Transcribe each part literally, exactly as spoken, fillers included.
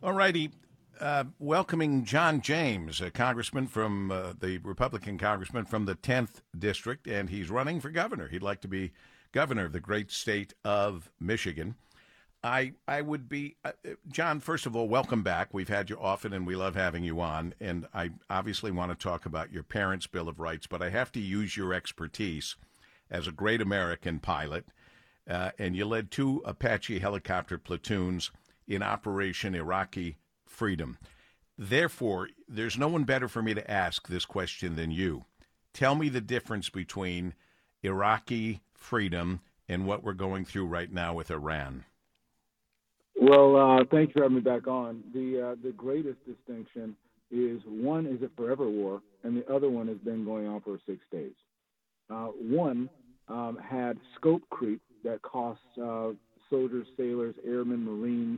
All righty. Uh, welcoming John James, a congressman from uh, the Republican congressman from the tenth district, and he's running for governor. He'd like to be governor of the great state of Michigan. I I would be uh, John. First of all, welcome back. We've had you often, and we love having you on. And I obviously want to talk about your parents' Bill of Rights, but I have to use your expertise as a great American pilot. Uh, and you led two Apache helicopter platoons in Operation Iraqi Freedom. Therefore, there's no one better for me to ask this question than you. Tell me the difference between Iraqi freedom and what we're going through right now with Iran. Well, uh, thanks for having me back on. The uh, the greatest distinction is one is a forever war, and the other one has been going on for six days. Uh, one um, had scope creep that costs uh, soldiers, sailors, airmen, Marines,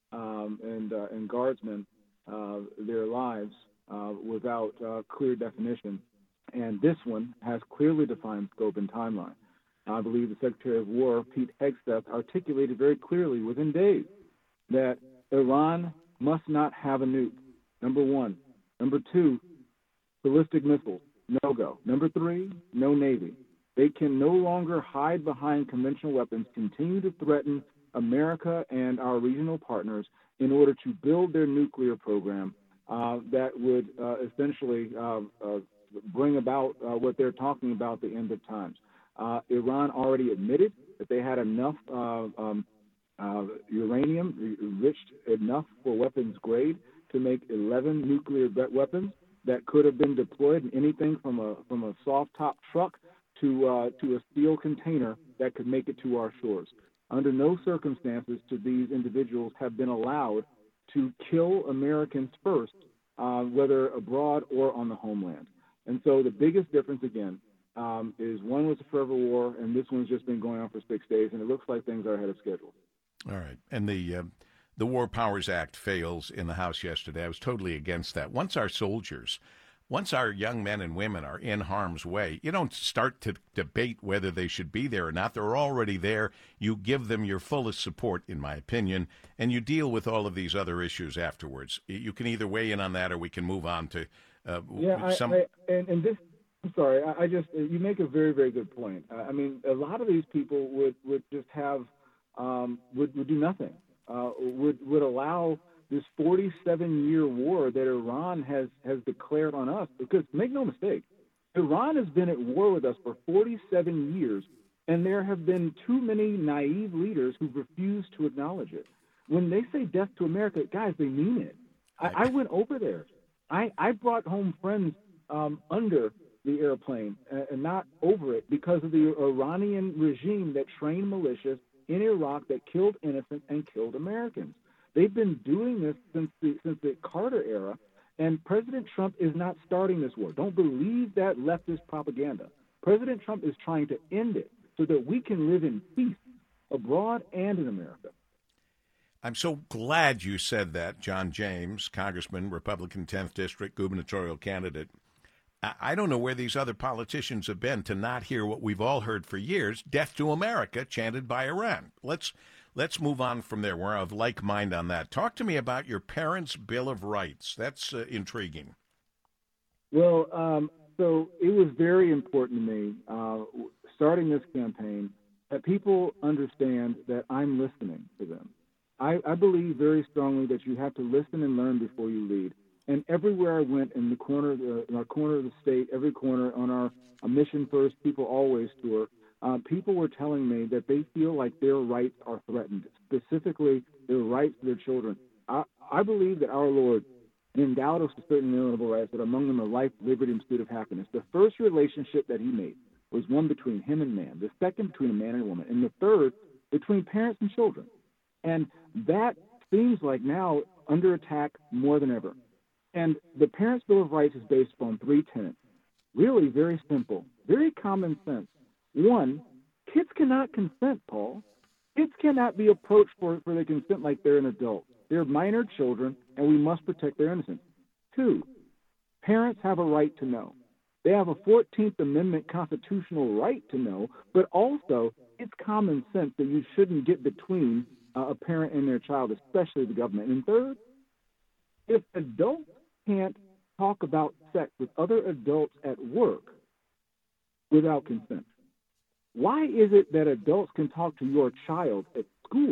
um, and uh, and guardsmen uh, their lives uh, without uh, clear definition. And this one has clearly defined scope and timeline. I believe the Secretary of War, Pete Hegseth, articulated very clearly within days that Iran must not have a nuke, number one. Number two, ballistic missiles, no go. Number three, no Navy. They can no longer hide behind conventional weapons, continue to threaten America and our regional partners in order to build their nuclear program uh, that would uh, essentially uh, uh, bring about uh, what they're talking about, the end of times. Uh, Iran already admitted that they had enough uh, um, uh, uranium enriched enough for weapons grade to make eleven nuclear weapons that could have been deployed in anything from a from a soft top truck to uh, to a steel container that could make it to our shores. Under no circumstances should these individuals have been allowed to kill Americans first, uh, whether abroad or on the homeland. And so the biggest difference, again, um, is one was a forever war, and this one's just been going on for six days, and it looks like things are ahead of schedule. All right. And the uh, the War Powers Act fails in the House yesterday. I was totally against that. Once our soldiers, once our young men and women are in harm's way, you don't start to debate whether they should be there or not. They're already there. You give them your fullest support, in my opinion, and you deal with all of these other issues afterwards. You can either weigh in on that or we can move on to uh, yeah, some... I, I, and, and this, I'm sorry, I, I just, you make a very, very good point. I mean, a lot of these people would, would just have, um, would, would do nothing, uh, would, would allow this forty-seven year war that Iran has, has declared on us, because make no mistake, Iran has been at war with us for forty-seven years, and there have been too many naive leaders who refuse to acknowledge it. When they say death to America, guys, they mean it. I, I went over there. I, I brought home friends um, under the airplane uh, and not over it because of the Iranian regime that trained militias in Iraq that killed innocents and killed Americans. They've been doing this since the, since the Carter era, and President Trump is not starting this war. Don't believe that leftist propaganda. President Trump is trying to end it so that we can live in peace abroad and in America. I'm so glad you said that, John James, Congressman, Republican tenth District, gubernatorial candidate. I don't know where these other politicians have been to not hear what we've all heard for years, death to America, chanted by Iran. Let's let's move on from there. We're of like mind on that. Talk to me about your parents' Bill of Rights. That's uh, intriguing. Well, um, so it was very important to me, uh, starting this campaign, that people understand that I'm listening to them. I, I believe very strongly that you have to listen and learn before you lead. And everywhere I went in the corner, of the, in our corner of the state, every corner on our Mission First, People Always tour, uh, people were telling me that they feel like their rights are threatened, specifically their rights to their children. I, I believe that our Lord endowed us with certain inalienable rights, that among them are life, liberty, and pursuit of happiness. The first relationship that he made was one between him and man, the second between a man and a woman, and the third between parents and children. And that seems like now under attack more than ever. And the Parents' Bill of Rights is based upon three tenets. Really very simple, very common sense. One, kids cannot consent, Paul. Kids cannot be approached for, for their consent like they're an adult. They're minor children, and we must protect their innocence. Two, parents have a right to know. They have a fourteenth Amendment constitutional right to know, but also it's common sense that you shouldn't get between uh, a parent and their child, especially the government. And third, If adults can't talk about sex with other adults at work without consent, why is it that adults can talk to your child at school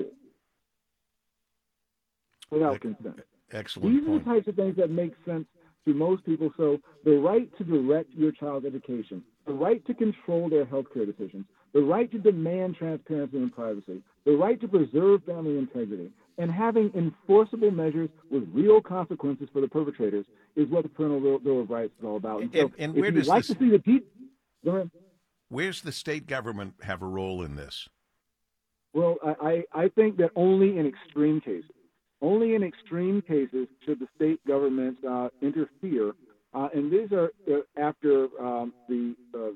without consent? Excellent These point. are the types of things that make sense to most people. So the right to direct your child's education, the right to control their health care decisions, the right to demand transparency and privacy, the right to preserve family integrity, and having enforceable measures with real consequences for the perpetrators is what the Parental Bill of Rights is all about. And, and, so and if where you'd does like this, to see the deep... Go ahead. Where's the state government have a role in this? Well, I, I think that only in extreme cases. Only in extreme cases should the state government uh, interfere. Uh, and these are uh, after um, the uh,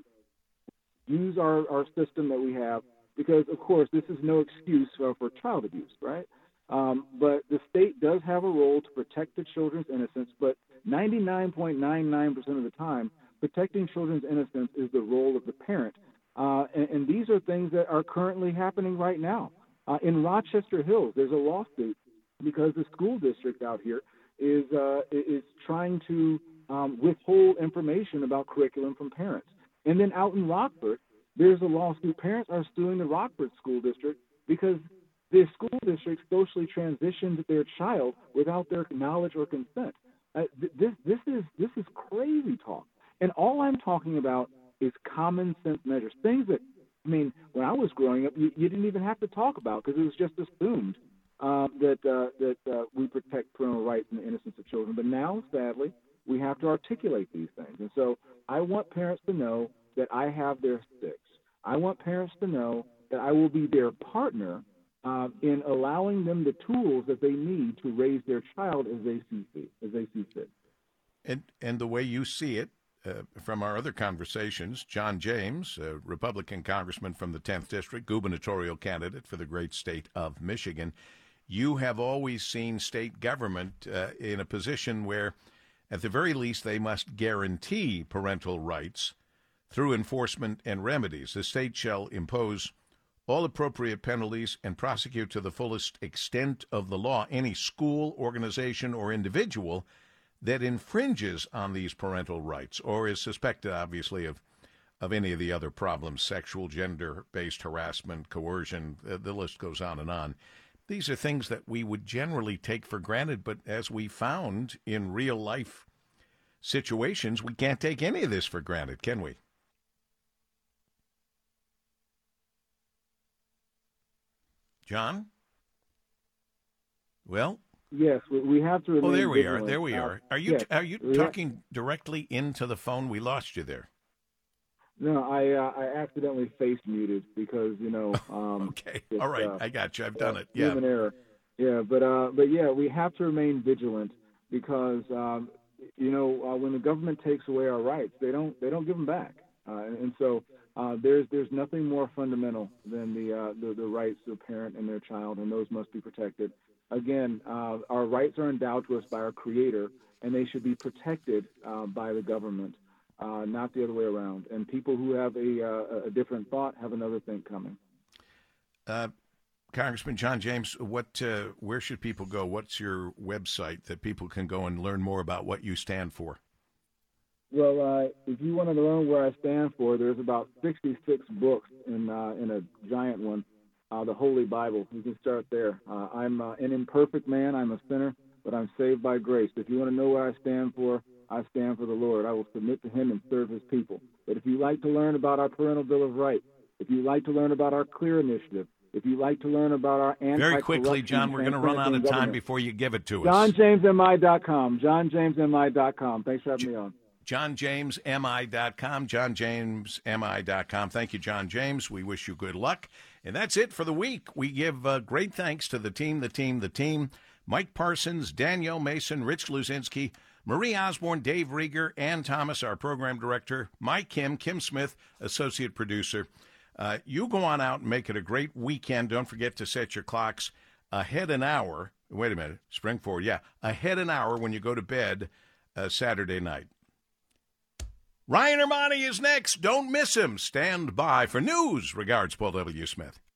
use our, our system that we have, because, of course, this is no excuse for, for child abuse, right? Um, but the state does have a role to protect the children's innocence, but ninety-nine point nine nine percent of the time, protecting children's innocence is the role of the parent. Uh, and, and these are things that are currently happening right now. Uh, in Rochester Hills, there's a lawsuit because the school district out here is uh, is trying to um, withhold information about curriculum from parents. And then out in Rockford, there's a lawsuit. Parents are suing the Rockford School District because the school district socially transitioned their child without their knowledge or consent. Uh, th- this this is this is crazy talk. And all I'm talking about is common sense measures, things that, I mean, when I was growing up, you, you didn't even have to talk about because it was just assumed uh, that uh, that uh, we protect parental rights and the innocence of children. But now, sadly, we have to articulate these things. And so I want parents to know that I have their six. I want parents to know that I will be their partner uh, in allowing them the tools that they need to raise their child as they see fit. As they see fit. And and the way you see it, Uh, from our other conversations, John James, a Republican congressman from the tenth District, gubernatorial candidate for the great state of Michigan, you have always seen state government uh, in a position where, at the very least, they must guarantee parental rights through enforcement and remedies. The state shall impose all appropriate penalties and prosecute to the fullest extent of the law any school, organization, or individual that infringes on these parental rights or is suspected, obviously, of of any of the other problems, sexual, gender-based harassment, coercion, uh, the list goes on and on. These are things that we would generally take for granted, but as we found in real-life situations, we can't take any of this for granted, can we? John? Well... Yes, we have to. Oh, there we vigilant. are. There we are. Are you uh, yes, are you we talking have, directly into the phone? We lost you there. No, I uh, I accidentally face muted because you know. Um, okay, just, all right, uh, I got you. I've done uh, it. Yeah, human error. Yeah, but uh, but yeah, we have to remain vigilant because um, you know uh, when the government takes away our rights, they don't they don't give them back, uh, and, and so uh, there's there's nothing more fundamental than the, uh, the the rights of a parent and their child, and those must be protected. Again, uh, our rights are endowed to us by our Creator, and they should be protected uh, by the government, uh, not the other way around. And people who have a, uh, a different thought have another thing coming. Uh, Congressman John James, what, uh, where should people go? What's your website that people can go and learn more about what you stand for? Well, uh, if you want to learn where I stand for, there's about sixty-six books in uh, in a giant one. Uh, the Holy Bible. You can start there. Uh, I'm uh, an imperfect man. I'm a sinner, but I'm saved by grace. If you want to know where I stand for, I stand for the Lord. I will submit to him and serve his people. But if you like to learn about our Parental Bill of Rights, if you like to learn about our CLEAR initiative, if you like to learn about our anti-corruption... Very quickly, John, we're going to run out of time before you give it to us. john james m i dot com. john james m i dot com. Thanks for having J- me on. john james m i dot com. john james m i dot com. Thank you, John James. We wish you good luck. And that's it for the week. We give uh, great thanks to the team, the team, the team. Mike Parsons, Danielle Mason, Rich Luzinski, Marie Osborne, Dave Rieger, Ann Thomas, our program director, Mike Kim, Kim Smith, associate producer. Uh, you go on out and make it a great weekend. Don't forget to set your clocks ahead an hour. Wait a minute. Spring forward. Yeah, ahead an hour when you go to bed uh, Saturday night. Ryan Armani is next. Don't miss him. Stand by for news. Regards, Paul W. Smith.